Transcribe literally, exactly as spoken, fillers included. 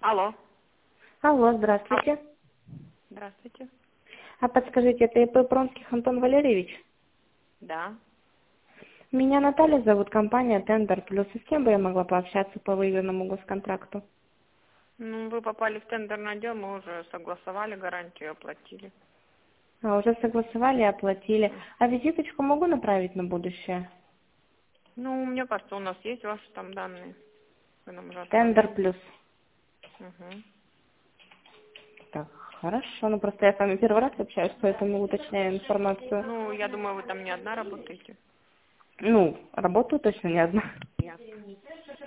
Алло. Алло, Алло. здравствуйте. Здравствуйте. А подскажите, это ИП Пронских Антон Валерьевич? Да. Меня Наталья зовут, компания Тендер Плюс. И с кем бы я могла пообщаться по выигранному госконтракту? Ну, вы попали в тендерный отдел, мы уже согласовали гарантию и оплатили. А, уже согласовали и оплатили. А визиточку могу направить на будущее? Ну, мне кажется, у нас есть ваши там данные. Вы нам уже Тендер отправляли. Плюс. Угу. Так, хорошо. Ну, просто я с вами первый раз общаюсь, поэтому уточняю информацию. Ну, я думаю, вы там не одна работаете. Ну, работаю точно не одна. Ясно.